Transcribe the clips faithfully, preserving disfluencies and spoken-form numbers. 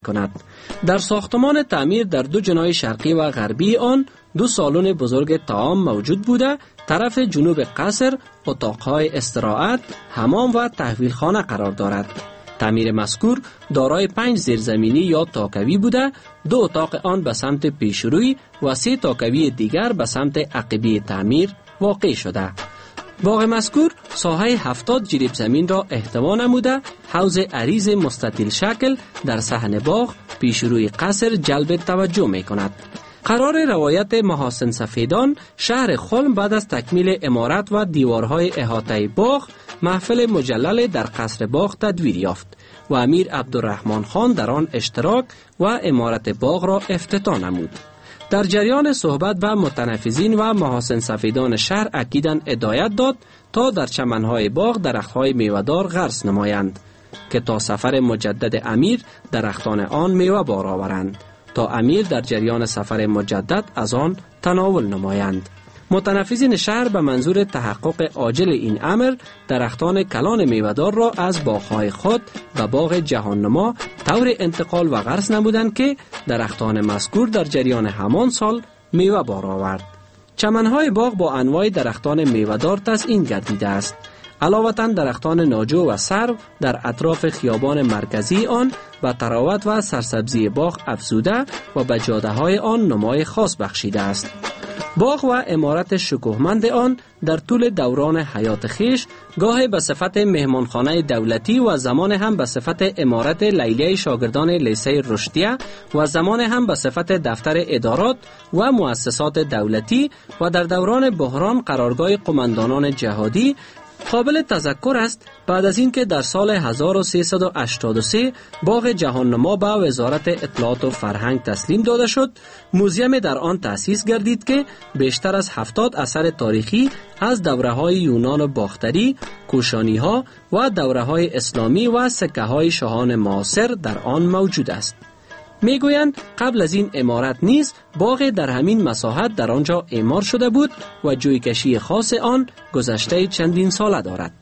کند. در ساختمان تعمیر در دو جناح شرقی و غربی آن دو سالن بزرگ طعام موجود بوده، طرف جنوب قصر اتاقهای استراحت، حمام و تحویلخانه قرار دارد. تعمیر مذکور دارای پنج زیرزمینی یا تاکوی بوده، دو اتاق آن به سمت پیشروی و سه تاکوی دیگر به سمت عقبی تعمیر واقع شده. باغ مذکور ساحه هفتاد جریب زمین را احتوا نموده، حوض عریض مستطیل شکل در صحن باغ پیشروی قصر جلب توجه می کند. قرار روایت محاسن سفیدان، شهر خلم بعد از تکمیل عمارت و دیوارهای احاطه باغ، محفل مجلل در قصر باغ تدویر یافت و امیر عبدالرحمن خان در آن اشتراک و عمارت باغ را افتتاح نمود. در جریان صحبت با متنفذین و محاسن سفیدان شهر اکیداً هدایت داد تا در چمنهای باغ درختهای میوه‌دار غرس نمایند که تا سفر مجدد امیر درختان آن میوه بار آورند، تا امیر در جریان سفر مجدد از آن تناول نمایند. متنفذین شهر به منظور تحقق عاجل این امر درختان کلان میوه‌دار را از باغ‌های خود به باغ جهان نما طور انتقال و غرس نمودند که درختان مذکور در جریان همان سال میوه بار آورد. چمنهای باغ با انواع درختان میوه‌دار تزیین گردیده است. علاوه درختان ناجو و سرو در اطراف خیابان مرکزی آن و تراوت و سرسبزی باغ افزوده و به جاده‌های آن نمای خاص بخشیده است. باغ و عمارت شکوهمند آن در طول دوران حیات خیش گاه به صفت مهمانخانه دولتی و زمان هم به صفت عمارت لیلیه شاگردان لیسه رشدیه و زمان هم به صفت دفتر ادارات و مؤسسات دولتی و در دوران بحران قرارگاه قماندانان جهادی. قابل تذکر است بعد از اینکه در سال هزار و سیصد و هشتاد و سه باغ جهان نما به وزارت اطلاعات و فرهنگ تسلیم داده شد، موزیم در آن تأسیس گردید که بیشتر از هفتاد اثر تاریخی از دوره‌های یونان و باختری، کوشانی‌ها و دوره‌های اسلامی و سکه‌های شاهان معاصر در آن موجود است. میگویند قبل از این عمارت نیز باغ در همین مساحت در آنجا اعمار شده بود و جویکشی خاص آن گذشته چندین ساله دارد.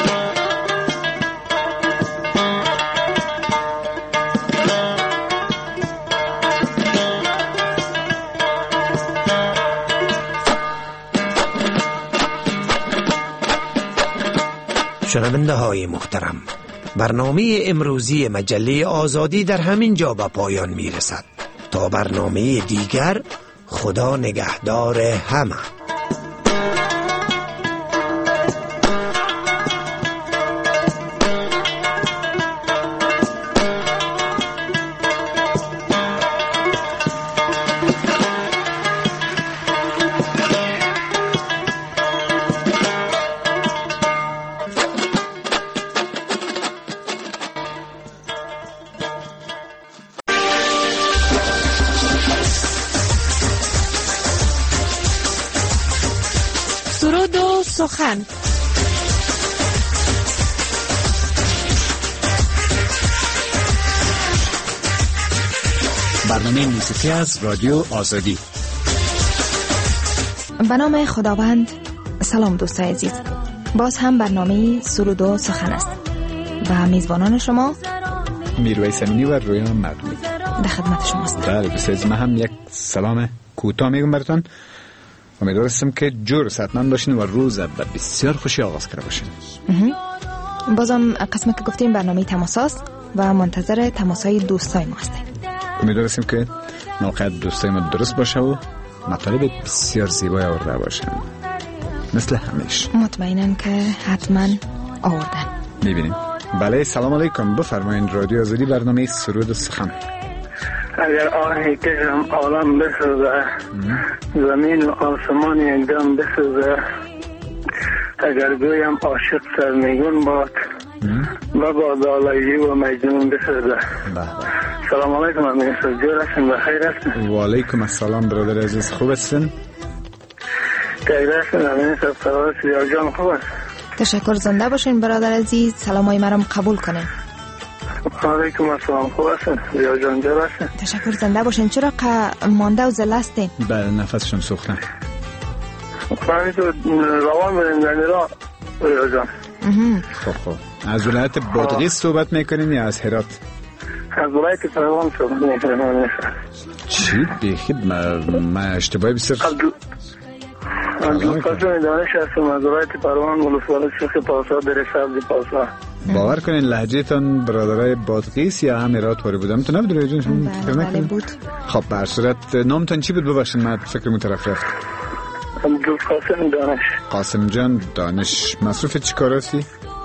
شنونده های محترم، برنامه امروزی مجله آزادی در همین جا به پایان می رسد. تا برنامه دیگر، خدا نگهدار همه. سرود و سخن. برنامه موسیقی از رادیو آزادی. به نام خداوند. سلام دوستای عزیز، باز هم برنامه سرود و سخن است و میزبانان شما میرویس امینی و رویان مردمی در خدمت شماست. بله بسیار، من هم یک سلام کوتاه میگم براتون. امیدوارم که جور صحتمند باشین و روز به بسیار خوشی آغاز کرده باشین. بازم قسمت که گفتیم برنامه تماساست و منتظر تماسای دوستای ما هستیم. امیدوارم که موقعیت دوستای ما درست باشه و مطالب بسیار زیبای آورده باشن مثل همیشه. مطمئنم که حتما آوردن. میبینیم. بله، سلام علیکم، بفرمایید. رادیو آزادی، برنامه سرود و سخن. اگر آهی کشم عالم بسوزه، زمین و آسمان یکدم بسوزه، اگر گویم عاشق سرنگون باد و با دالایجی و مجنون بسوزه. سلام علیکم امین صاحب، جور هستین؟ بخیر هستین؟ و علیکم السلام برادر عزیز، خوب هستین؟ خیر هستین امین صاحب؟ سلام سیاه جان خوب است؟ تشکر، زنده باشین برادر عزیز، سلامای مرم قبول کنین. علیکم السلام، خوب هستین؟ سیاه جان جور هستین؟ تشکر، زنده باشین. چرا که مانده و زل هستین؟ بله، نفسشون سوختن. خواهی تو روان بریم در را سیاه جان. خب خب از ولایت بادغیس صحبت میکنین یا از هرات؟ از ولایت پروان صحبت میکنم. چی؟ بیخی من اشتباهی بسیار عبدالقاسم دانش هستم از ولایت پروان، ولسوالی شیخ پاسا، در سبز پاسا. باور کنین لهجهتان برادرای بادغیس یا هم ایراد واری بودم تو نبود روی جون؟ بله بله بود. خب به هر صورت نامتان چی بود ببخشید من فکر مون طرف رفت. عبدالقاسم دانش. قاسم جان دانش، مصروف چی کار هستی؟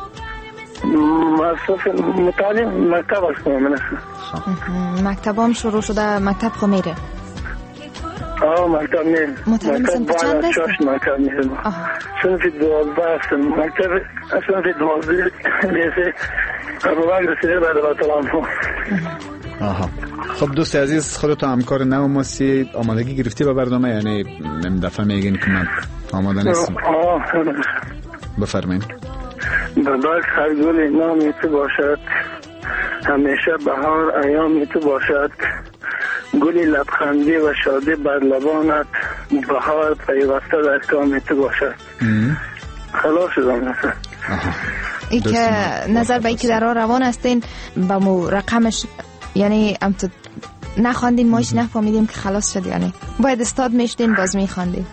مصروف مطالعه مکتب هستم من. مکتب هم شروع شده، مکتب خو میره؟ آه مکتب میره. مطالعه سنف چند هست؟ مکتب میره. سنف دوازده هستم. مکتب سنف دوازده لیسه ابوبکر رسیده بعد الله تعالی عنه. آها. خب دوست عزیز خودتو همکار نو ماسی آمادگی گرفتی به برنامه، یعنی نم دفعه میگین که من آماده نیستم؟ آه بفرمایید. بباک هر گل نامی تو باشد، همیشه بهار ایامی تو باشد، گلی لبخندی و شادی بر لبانت، بهار پیوسته در کامی تو باشد. خلاص شدم مثلا. ای که نظر به ای که در راه روان هستین با مو رقمش، یعنی ام تو نخواندین مایش نفهمیدیم که خلاص شد، یعنی باید استاد میشتین باز میخواندین.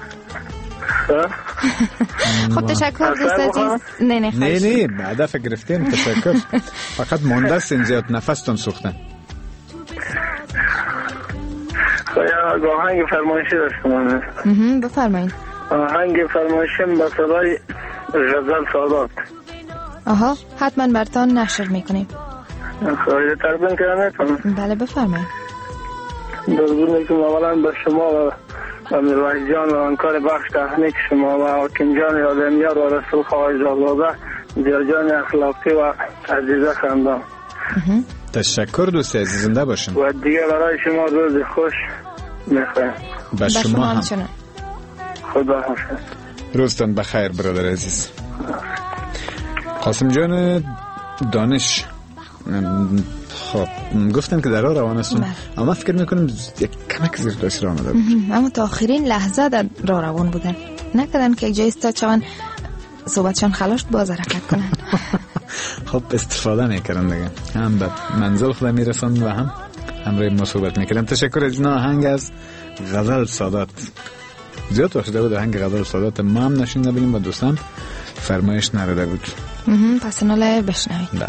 خب تشکر دوست عزیز. نه نه نه نه بعدا فکر گرفتیم تشکر. فقط مونده است اینجا نفستون سوختن. خیلی آهنگ فرمایشی داشتم. بفرمایید. آهنگ فرمایشیم با صدای غزل سادات. آها حتما براتون نشر میکنیم. خیلی تقدیم کردم. بله بفرمایید. درود میکنم اولا به شما و و میرویس جان و انکار بخش تحنیک شما و حاکم جان آدمیار و رسول خواهی زاغلوده دیرجان اخلاقی و عزیزه خندان. تشکر دوست عزیز، زنده باشین. و دیگه برای شما روز خوش میخوایم. به شما هم. خدا حافظ. روزتان بخیر برادر عزیز. قاسم جان دانش، خب گفتن که در راه روان هستون، اما فکر میکنم یک کمک زیر داشت راه آمده بود. اما تا آخرین لحظه در راه روان بودن، نکردن که یک جای استاد شوند صحبتشان خلاص باز حرکت کنن. خب استفاده میکردن دیگه، هم به منزل خود میرسن و هم همراه ما صحبت میکردن. تشکر از آهنگ از غزل سادات. زیاد وقت بود آهنگ غزل سادات ما هم نشین نبینیم و دوستان فرمایش نرده بود. پس ناله بشنوید. بله.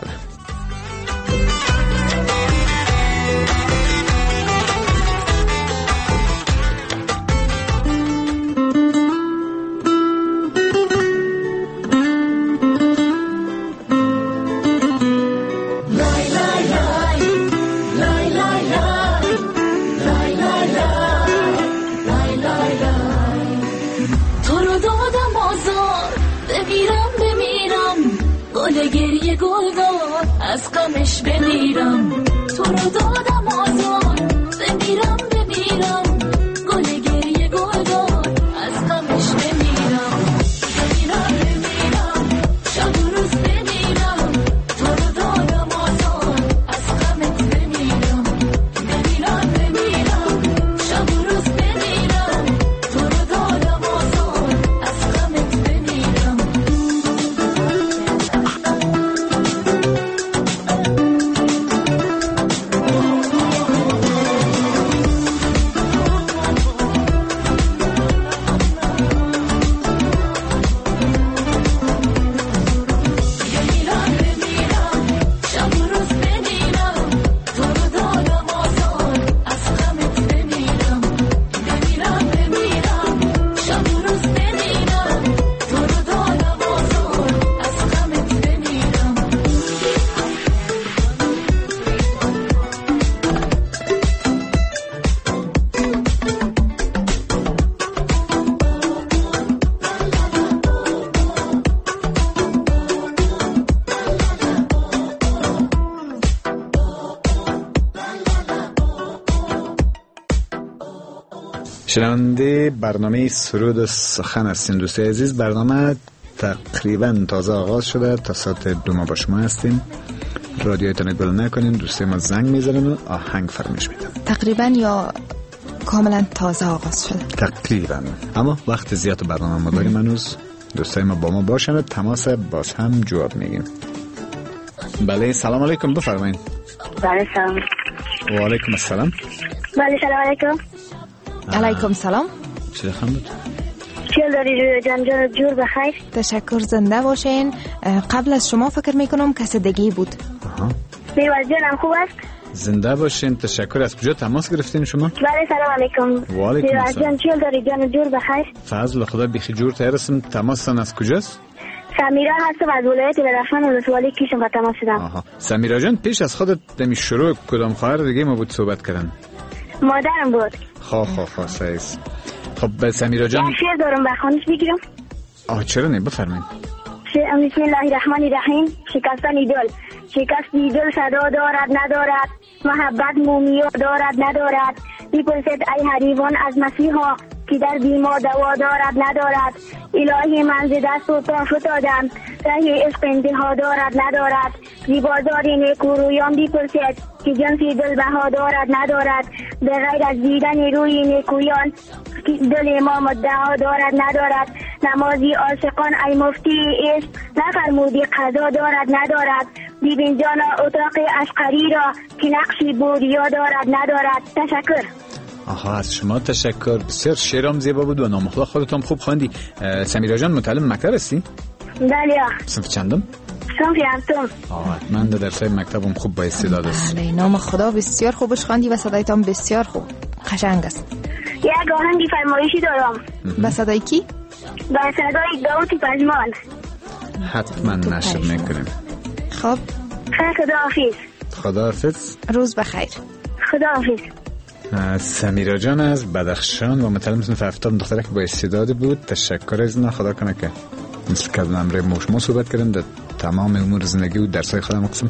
از غمش بمیرم، تو رو دادم آزار، بمیرم بمیرم، گل گریه گل دار، از غمش بمیرم، بمیرم بمیرم، شب و روز بمیرم، تو رو دادم آزار، از غمت بمیرم، بمیرم بمیرم، شب و روز بمیرم، تو رو دادم آزار، از غمت بمیرم. شنونده برنامه سرود و سخن هستین دوستای عزیز. برنامه تقریبا تازه آغاز شده، تا ساعت دو ما با شما هستیم. رادیویتون گل نکنین، دوستای ما زنگ میزنن و آهنگ فرمایش میدن. تقریبا یا کاملا تازه آغاز شده؟ تقریبا، اما وقت زیاد برنامه ما داریم هنوز. دوستای ما با ما باشن و تماس باز هم جواب میگیم. بله سلام علیکم، بفرمایید. بله سلام. و علیکم السلام. بله سلام علیکم. علیکم سلام. چه خبر؟ چیل داری جان جان جور بخیر. تشکر، زنده باشین. قبل از شما فکر میکنم کسدگی بود. آها. میوز جانم خوب است؟ زنده باشین، تشکر. از کجا تماس گرفتین شما؟ بله سلام علیکم. و علیکم السلام. جان چیل داری جان جور بخیر. فضل خدا بیخی جور ترسم. تماستان از کجاست؟ سمیرا هستم از ولایت بدخشان ولسوالی کیشم و تماس شدم. آها. سمیرا جان پیش از خودت دمی شروع کدام خواهر دیگه ما بود صحبت کردن؟ مادرم بود. خواه خواه خواه سعیز. خب سمیرا جان یه شعر دارم بخوانش بگیرم. آه چرا نه بفرمایید. بسم الله الرحمن الرحیم. شکستن دل، شکست دل صدا دارد ندارد، محبت مومی دارد ندارد. میپرسد ای حریفان از مسیحا که در بیما دوا دارد ندارد. الهی من ز دست و پا فتادم، ره عشق انتها دارد ندارد. زیبازار نیکورویان میپرسد که جنسی دل بها دارد ندارد. به غیر از دیدن روی نیکویان دل ما مدعا دارد ندارد. نمازی عاشقان ای مفتی عشق نفرمودی قضا دارد ندارد. ببین جانا اتاق اشقری را که نقشی بوریا دارد ندارد. تشکر. آها از شما تشکر. بسیار شعرام زیبا بود و نامخلا خودتون خوب خواندی. سمیرا جان متعلم مکتب هستی؟ بله. صنف چندم؟ صنف هفتم. آه من در درسای مکتبم خوب با استعداد است. بله نام خدا بسیار خوبش خواندی و صدایتان بسیار خوب قشنگ است. یک آهنگی فرمایشی دارم. به صدای کی؟ به صدای داوود پژمان. حتما نشر میکنیم. خب خداحافظ. خداحافظ. روز بخیر. خداحافظ. سمیرا جان از بدخشان و متعلم صنف هفتم دختره که با استعداد بود. تشکر از اینا. خدا کنه که مثل که از نمره موش ما صحبت کردم در تمام امور زندگی و درسای خودم اقسم.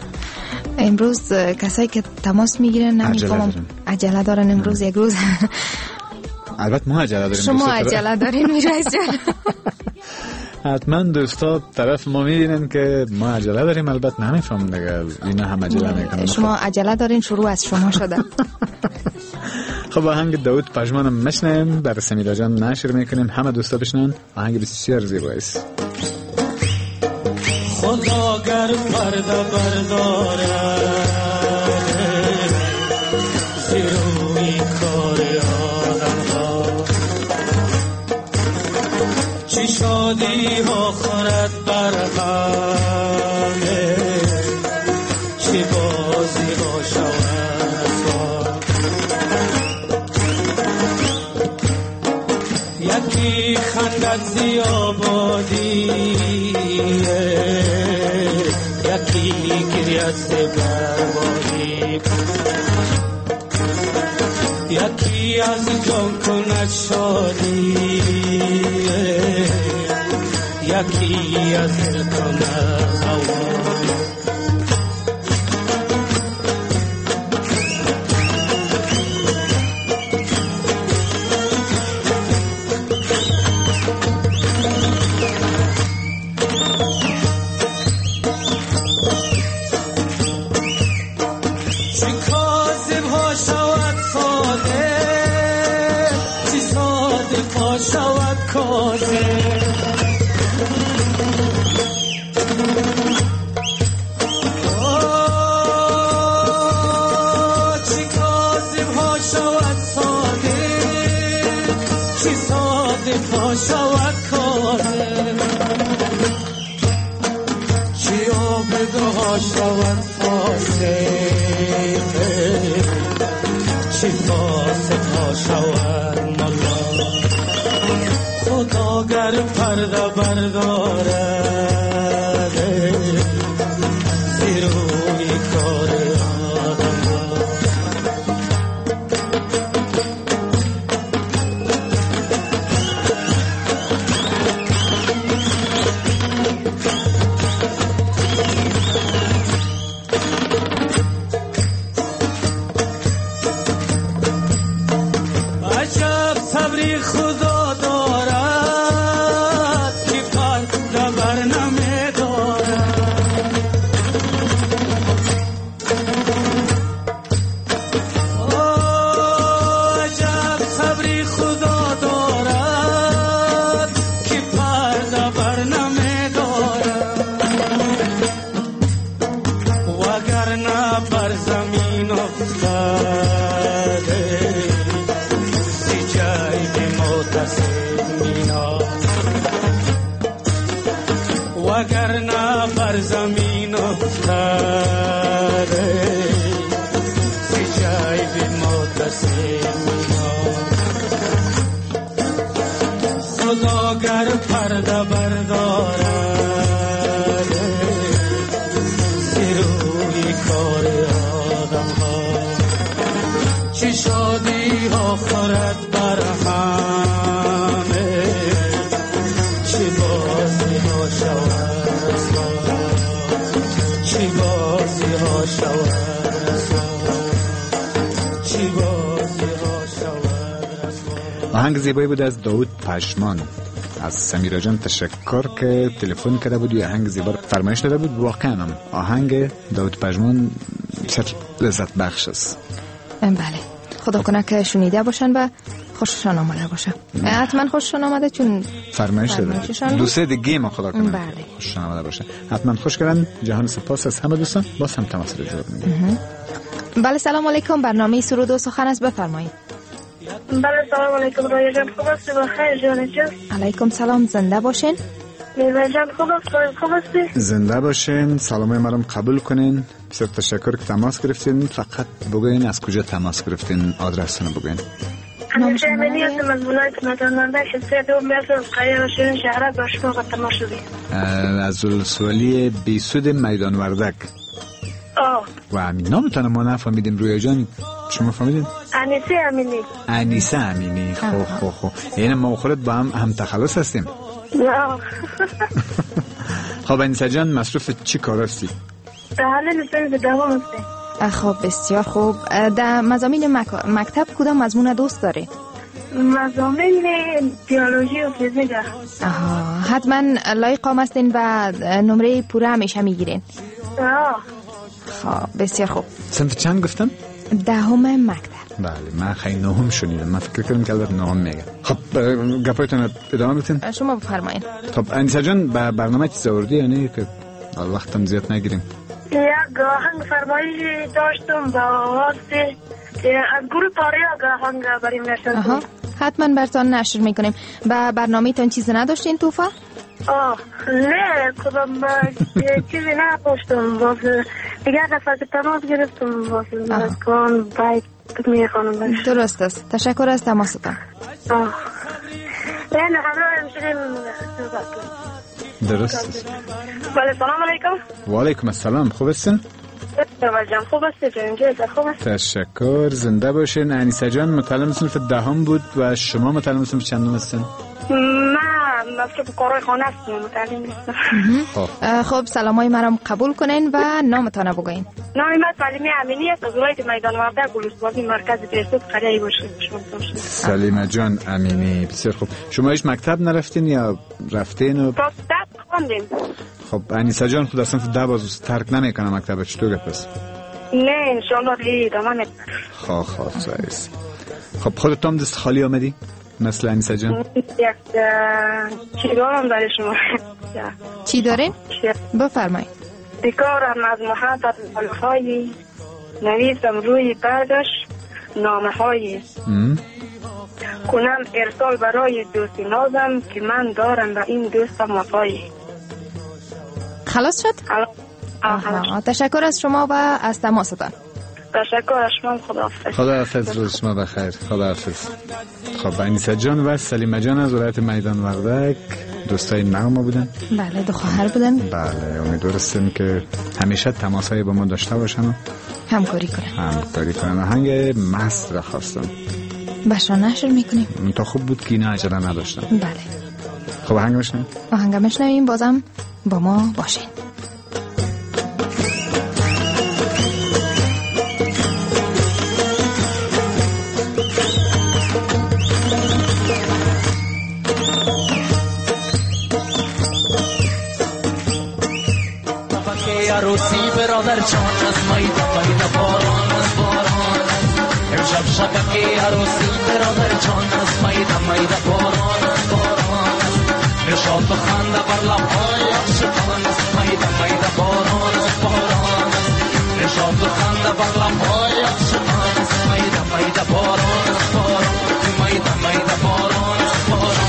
امروز کسایی که تماس میگیرن نمیفهمم عجله دارن امروز یک روز. البته ما عجله داریم. شما عجله دارین میرایز جان. حتما دوستا طرف ما میبینن که ما عجله داریم. البته نمیفهم دیگه اینا هم عجله میکنن. شما عجله دارین شروع از شما شده. خب آهنگ داوود پژمانم مشنیم برای سمیرا جان نشر میکنیم همه دوستا بشنن. آهنگ بسیار زیبا است. خدا گر پرده برداره زیروی کار آدم ها چی شادی ها خورد بر همه چی بازی ها شود یکی خندد زیابادی یکی گریت بربادی یکی از جان کند شادی یکی از دل کند غوادی پرده برداره زیروی کار آدم ها عجب صبری خدا دارد که پر پس خدا گر پرده بردارد زیروی کار آدم ها چی شادی ها خورد بر همه چی بازی ها شود چی بازی ها شود چی بازی ها شود. آهنگ زیبایی بود از داود پشمان. از سمیرا جان تشکر که تلفن کرده بود و آهنگ زیبا فرمایش داده بود. واقعا هم آهنگ داود پشمان بسیار لذت بخش است. بله، خدا کنه که شنیده باشن و خوششان آمده باشه. حتما خوششان آمده چون فرمایش داده دو سه دیگه ما خدا کنه بله. خوششان آمده باشه. حتما خوش کردن. جهان سپاس از همه دوستان. باز هم تماس رو جور میگیم. بله سلام علیکم. برنامه سرود و سخن است، بفرمایید. بله سلام علیکم رای جان، خوب هستی؟ بخیر جان جان. علیکم سلام، زنده باشین. میوه جان خوب هستی؟ خوب هستی؟ زنده باشین. سلام مرام قبول کنین. بسیار تشکر که تماس گرفتین. فقط بگوین از کجا تماس گرفتین، آدرس رو بگوین. همیشه امنی هستم از ولایت مدنانده شسته دوم بیست از قریه و شیرین شهرک با شما قد تماس شدیم. از السوالی بیسود میدان وردک. آه و امین نامتانه ما نفهمیدیم. رویا جان شما فهمیدین؟ انیسه امینی. انیسه امینی. خو خو خو یعنی ما خودت با هم هم تخلص هستیم. نه خب انیسه جان مصروف چی کار هستی؟ در حال لیسانس دوم هستی. خب بسیار خوب. در مضامین مک... مکتب کدام مضمون دوست داری؟ مضامین بیولوژی و فیزیک. آها، حتما لایق هستین و نمره پوره همیشه میگیرین. آه خب بسیار خوب. صنف چند گفتم؟ دهم مکتب. بله من خیلی نهم شنیدم. من فکر کردم که البته نهم میگه. خب گپایتون ادامه بدین. شما بفرمایید. خب انیسه جان به برنامه چیز آوردی یعنی که وقتم زیاد نگیریم؟ یک آهنگ فرمایشی داشتم با واسه از گروه تاریخ آهنگ بریم نشد. آها، حتما برتان نشر میکنیم. با برنامه تان چیز نداشتین توفا؟ آه نه کدام چیزی نداشتم. واسه دیگر دفعه که تماس گرفتم واسه کن باید میخوانم. درست است. تشکر از تماستان. آه نه نه همراه میشونیم صحبت کنیم. درست است. بله سلام علیکم. و علیکم السلام. خوب هستین؟ جان خوب هستی جان؟ خوب هست. تشکر. زنده باشین. انیسه جان متعلم صنف دهم بود و شما متعلم صنف چندم هستین؟ من مصروف کارهای خانه هستم، متعلم نیستم. خب سلامای مرام قبول کنین و نامتان بگوین. نام من سلیمه امینی است از ولایت میدان وردک گلوسوازی مرکز بیسود قریه باشه. سلیمه جان امینی. بسیار خوب. شما هیچ مکتب نرفتین یا رفتین؟ و تا دست خواندیم. خب انیسه جان خود اصلا ده باز ترک نمیکنه مکتب. چطور گفت؟ نه انشالله دیگه ادامه میدم. خواه خواه سایس. خب خودت هم دست خالی آمدی؟ مثل انیسه جان؟ یک چی دارم برای شما. چی دارین؟ بفرمایید. بکارم از محبت بالخواهی نویسم روی بردش نامه هایی کنم ارسال برای دوستی نازم که من دارم و این دوستم وفایی. خلاص شد؟ آها. تشکر از شما و از تماستان. تشکر از شما. خداحافظ. خداحافظ. روز شما بخیر. خداحافظ. خب انیسه جان و سلیمه جان از ولایت میدان وردک دوستای ما بودن. بله دو خواهر بودن. بله امیدوارستیم که همیشه تماسای با ما داشته باشن و همکاری کنن. همکاری کنن. آهنگ مست را خواستم. بشرا نشر میکنیم. تا خوب بود که اینا عجله نداشتن. بله. خب آهنگ بشنویم. آهنگ بشنویم. بازم با ما باشین. عروسی برادر جان از میده میده باران از باران امشب شبکه عروسی برادر جان از میده میده باران از باران نشاط و خنده بر لبهای عاشقان از میده میده باران از باران نشاط و خنده بر لبهای عاشقان از میده میده باران از باران میده میده باران از باران.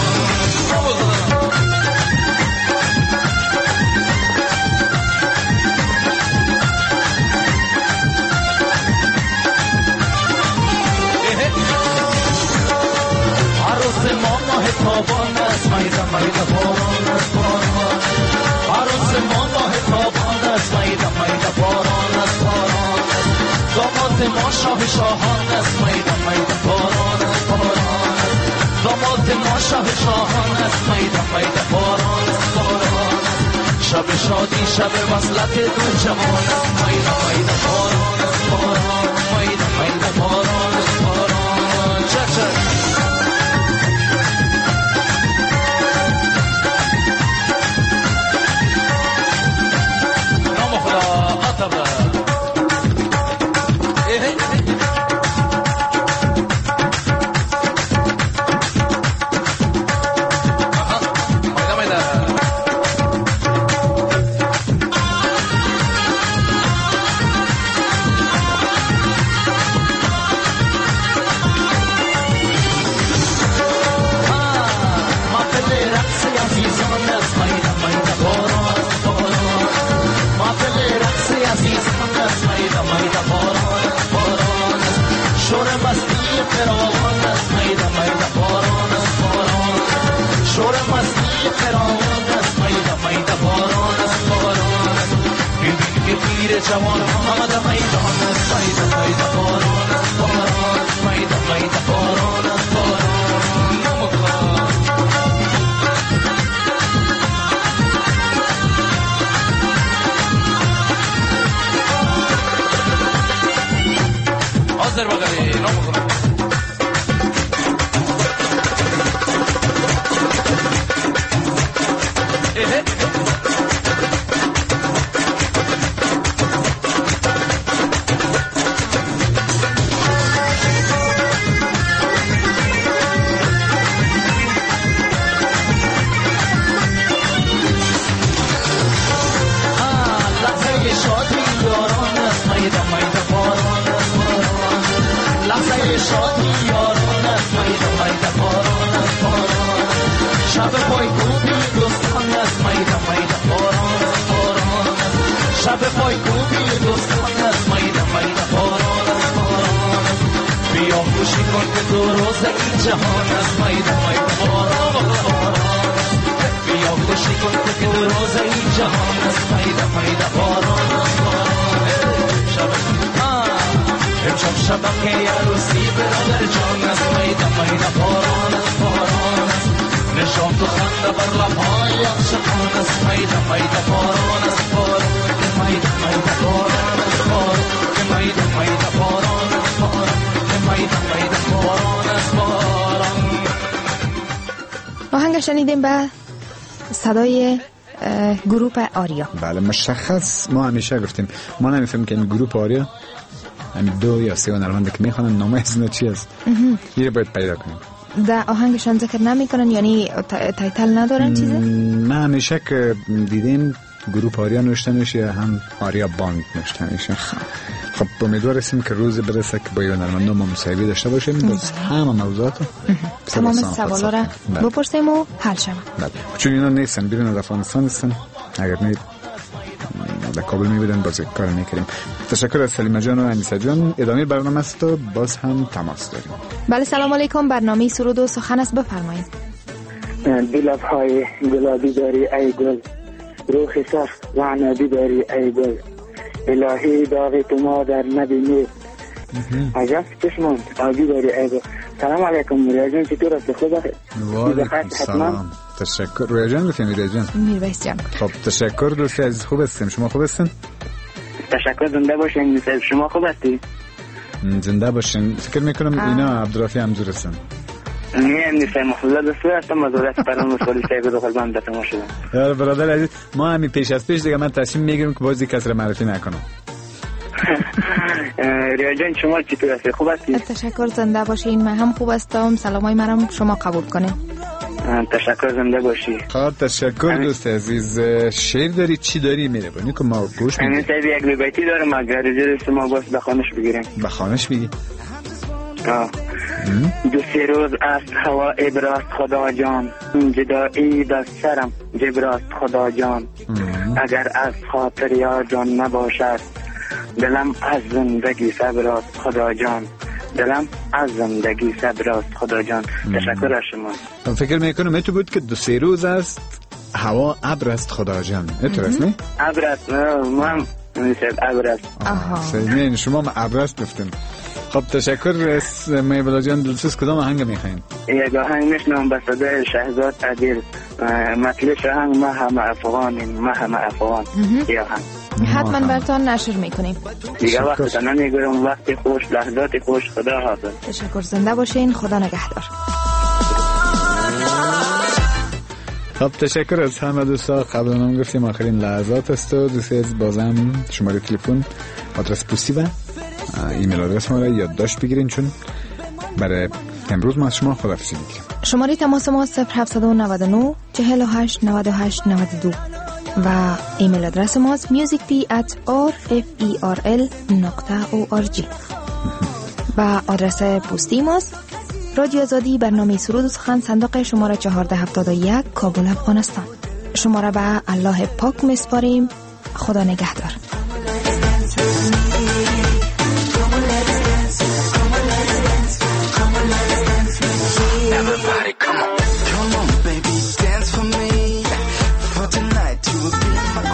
میده باران از باران عروس ما ماه تابان است میده میده باران از باران داماد ما شاه شاهان است میده میده باران از باران داماد ما شاه شاهان است میده میده باران از باران شب شادی شب وصلت دو جوان است میده میده باران از باران میده میده باران از باران چک چک نام خدا عطبه جوان آمده میدان است میده میده باران است باران میده میده باران است باران حاضر بگردی نام خدا جهان است میده میده باران بیا خوشی کن که روز این جهان است میده میده باران شب امشب شبم که عروسی برادر جان است میده میده باران است باران نشان تو خنده بر لبهای عاشقان است میده میده باران است باران میده میده باران است باران میده میده باران است باران میده میده باران است باران. آهنگ شنیدیم به صدای گروپ آریا. بله مشخص ما همیشه گفتیم ما نمیفهمیم که این گروپ آریا همین دو یا سه هنرمنده که میخوانن نام ازنا چی است یه باید پیدا کنیم. در آهنگشان ذکر نمیکنن یعنی تایتل ندارن چیزه؟ ما همیشه که دیدیم گروپ آریا نوشتنش یا هم آریا باند نوشتنش. خب امیدوار هستیم که روز برسه که با هنرمندان ما مصاحبه داشته باشیم باز همه موضوعات تمام سوالا را بپرسیم و حل شود. بله چون اینا نیستن بیرون از افغانستان هستن اگر می در کابل می بودن باز کار میکردیم. تشکر از سلیمه جان و انیسه جان. ادامه برنامه است و باز هم تماس داریم. بله سلام علیکم. برنامه سرود و سخن است بفرمایید. دلهای گلابی داری ای گل روح سخت و عنبی داری ای گل الهی داغی تو ما در نبینی عجب چشمان آبی داری ای گل. سلام علیکم رویا جان چطور است خوب است؟ وعلیکم سلام. تشکر رویا جان. بفرمایید رویا جان. میرویس جان. خب تشکر دوستی عزیز خوب هستیم. شما خوب هستین؟ تشکر زنده باشین. شما خوب هستی؟ زنده باشین. فکر میکنم اینا عبدالرافی همزور هستن. نه نیستم محمد دستور هستم مزارت پران مسئولی سایب دو قلبان دست ما شدم. یار برادر عزیز ما همین پیش از پیش دیگه من تصمیم میگیرم که بازی کس را معرفی نکنم. ریا جان شما چطور هستی؟ خوب هستی؟ تشکر زنده باشین. من هم خوب هستم. سلامای مرا شما قبول کنین. تشکر زنده باشی. خب تشکر دوست عزیز. شعر داری چی داری میره بانی که ما گوش میدیم؟ من سایب یک بیتی دارم اگر اجازه شما باز بخوانش بگیریم. بخوانش بگی؟ آه. دو سه روز است هوا ابراست خدا جان جدایی بس سرم جبراست خدا جان اگر از خاطر یار جان نباشد دلم از زندگی صبراست خدا جان دلم از زندگی صبر است خدا جان. تشکر از شما. فکر میکنم ایتو بود که دو سه روز است هوا ابر است خدا جان. ایتو است نه؟ ابر است. ما هم میشد ابر است. آها نه شما هم ابر است گفتن. خب تشکر میبلا جان. دلسوز کدام آهنگ میخواین؟ یک آهنگ میشنم به صدای شهزاد عدیل. مطلش آهنگ ما همه افغانیم ما همه افغان. این آهنگ حتما براتون نشر میکنیم. دیگه وقت تنها میگویم وقتی خوش لحظات خوش. خدا حافظ. تشکر. زنده باشین. خدا نگهدار. خب تشکر از همه دوستا. قبلا هم گفتیم آخرین لحظات است و دوستی از بازم شماره تلفن آدرس پستی و ایمیل آدرس ما را یادداشت بگیرین چون برای امروز ما از شما خداحافظی میگیریم. شماره تماس ما صفر هفت نه نه چهل و هشت نود و هشت نود و دو و ایمیل آدرس ما musicbee at r f e r l dot org و آدرس پستی ماست رادیو آزادی برنامه سرود و سخن صندوق شماره چهارده هفتاد و یک کابل افغانستان. شما را به الله پاک میسپاریم. خدا نگهدار. Everybody, come on. Come on, baby, dance for me. For tonight, you will be my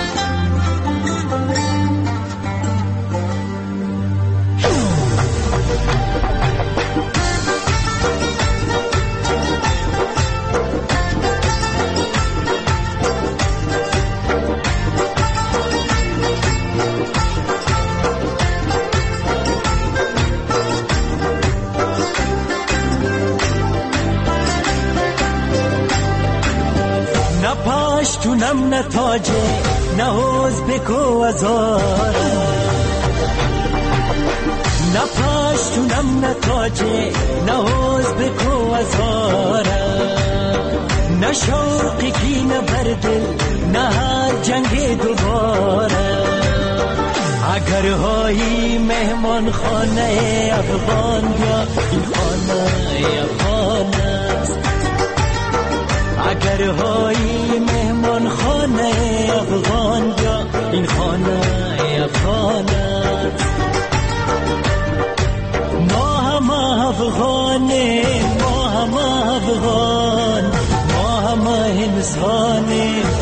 پاشتونم نه تاجه نه حوز بکو ازاره نه پاشتونم نه تاجه نه حوز بکو ازاره نه شوقی کی نه بردل نه هر جنگ دوباره اگر هایی مهمان خانه افغان یا این خانه افغان است اگر هایی مهمان خانه افغان یا این خانه افغان است ما هم افغانه ما هم افغان ما هم انسانه